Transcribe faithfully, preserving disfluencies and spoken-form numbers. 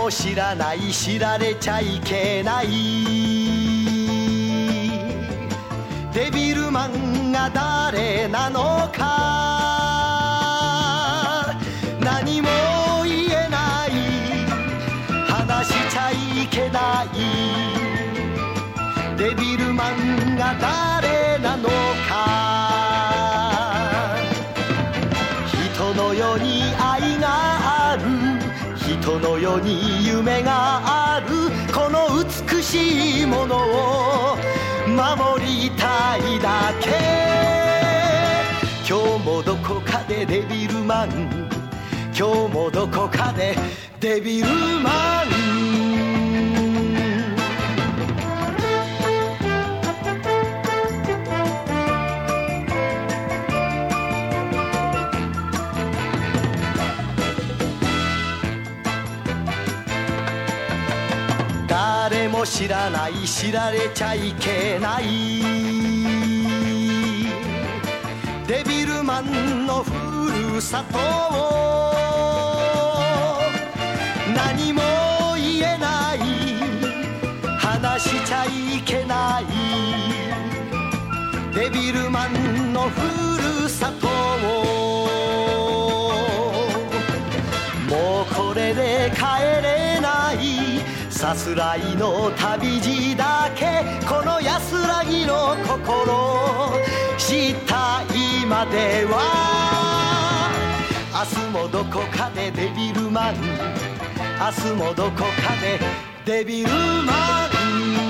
も知らない知られちゃいけないデビルマンが誰なのか何も言えない話しちゃいけないデビルマンが誰なのか人の世に愛がある人の世に夢があるこの美しいものを守りたいだけ今日もどこかでデビルマン今日もどこかでデビルマン誰も知らない知られちゃいけないデビルマンのふるさとを何も言えない話しちゃいけないデビルマンのふるさとをもうこれで帰れないさすらいの旅路だけこの安らぎの心知った今では明日もどこかでデビルマン明日もどこかでデビルマン